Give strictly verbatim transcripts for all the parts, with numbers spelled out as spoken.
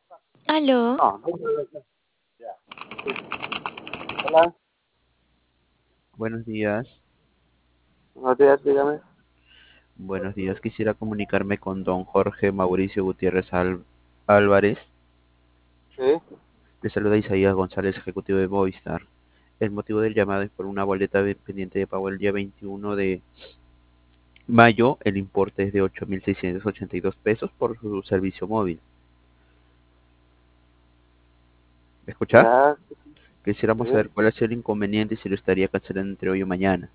Aló, No, no, no, no, ya. Sí. Hola, Buenos días, buenos días, dígame. buenos días. Quisiera comunicarme con don Jorge Mauricio Gutiérrez Al- Álvarez. Sí, Le saluda Isaías González, ejecutivo de Movistar. El motivo del llamado es por una boleta de- pendiente de pago el día veintiuno de mayo. El importe es de ocho mil seiscientos ochenta y dos pesos por su servicio móvil. ¿Me escucha? ya, Quisiéramos sí. saber cuál es el inconveniente y si lo estaría cancelando entre hoy o mañana.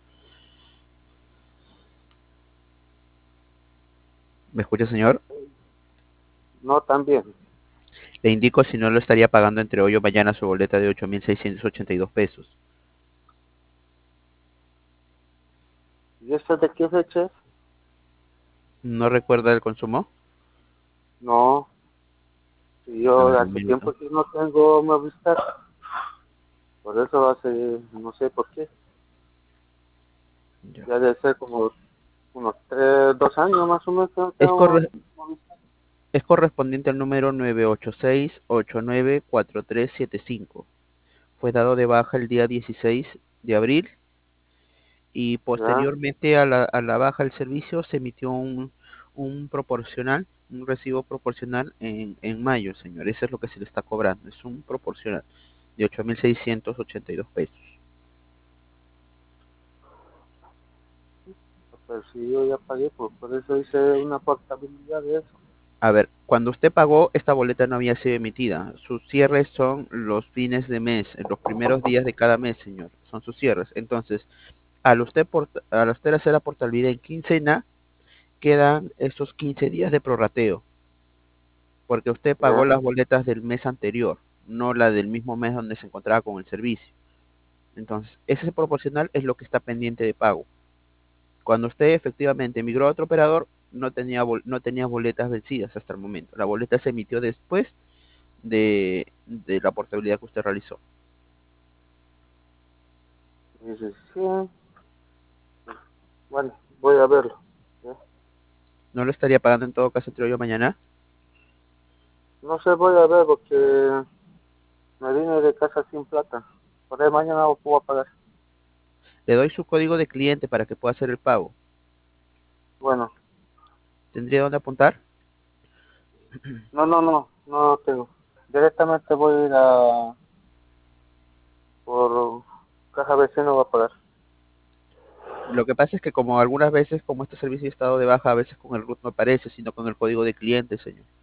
¿Me escucha, señor? No, también. Le indico si no lo estaría pagando entre hoy o mañana su boleta de ocho mil seiscientos ochenta y dos pesos. ¿Y esto de qué fecha es? ¿No recuerda el consumo? No, si A yo ver, un hace minuto. tiempo que no tengo Movistar, por eso hace, no sé por qué, Ya. ya debe ser como unos tres, dos años más o menos que no Es, tengo corre- Movistar. es correspondiente al número nueve ocho seis ocho nueve cuatro tres siete cinco. Fue dado de baja el día dieciséis de abril y Ya, posteriormente a la, a la baja del servicio se emitió un, un proporcional, un recibo proporcional en, en mayo, señor. Eso es lo que se le está cobrando. Es un proporcional de ocho mil seiscientos ochenta y dos pesos. pero si yo ya pagué, pues por eso hice una portabilidad de eso. A ver, cuando usted pagó, esta boleta no había sido emitida. Sus cierres son los fines de mes, en los primeros días de cada mes, señor. Son sus cierres. Entonces, al usted, port- al usted hacer la portabilidad en quincena, quedan esos quince días de prorrateo, porque usted pagó Ya, las boletas del mes anterior, no la del mismo mes donde se encontraba con el servicio. Entonces, ese proporcional es lo que está pendiente de pago. Cuando usted efectivamente migró a otro operador, no tenía, bol- no tenía boletas vencidas hasta el momento. La boleta se emitió después de, de la portabilidad que usted realizó. dice, sí, bueno, voy a verlo. ¿Ya? ¿No lo estaría pagando en todo caso entre hoy o mañana? No sé, voy a ver porque me vine de casa sin plata. Por ahí mañana lo puedo pagar. Le doy su código de cliente para que pueda hacer el pago. Bueno, ¿Tendría dónde apuntar? no, no, no, no lo tengo. Directamente voy a ir a por caja vecino, voy a pagar. Lo que pasa es que como algunas veces, como este servicio ha estado de baja, a veces con el R U T no aparece, sino con el código de cliente, señor.